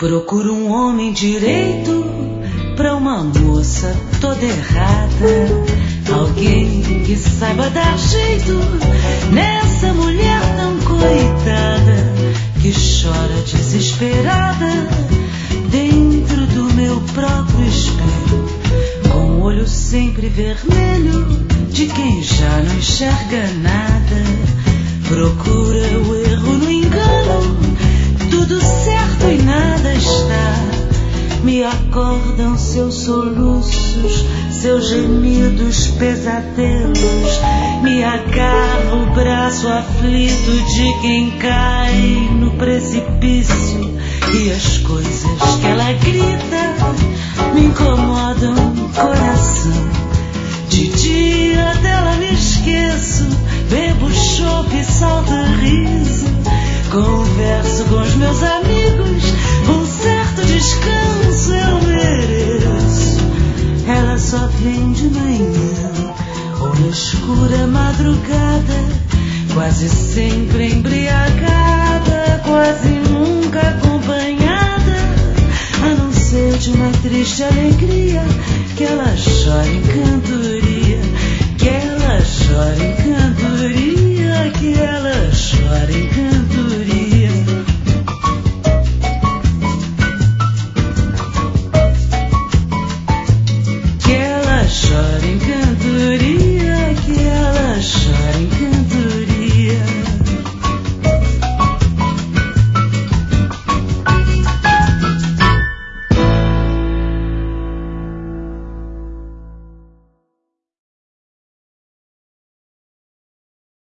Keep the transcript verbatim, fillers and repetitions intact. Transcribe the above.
Procuro um homem direito pra uma moça toda errada. Alguém que saiba dar jeito nessa mulher tão coitada, que chora desesperada dentro do meu próprio espelho, com o olho sempre vermelho de quem já não enxerga nada. Procura o erro no engano, tudo certo e nada está. Me acordam seus soluços, seus gemidos, pesadelos. Me agarra o braço aflito de quem cai no precipício. E as coisas que ela grita me incomodam o coração. De dia dela me esqueço, bebo chope e salto riso. Converso com os meus amigos, um certo descanso eu mereço. Ela só vem de manhã ou na escura madrugada, quase sempre embriagada, quase nunca acompanhada, a não ser de uma triste alegria, que ela chora em cantoria, que ela chora em cantoria, que ela chora em cantoria.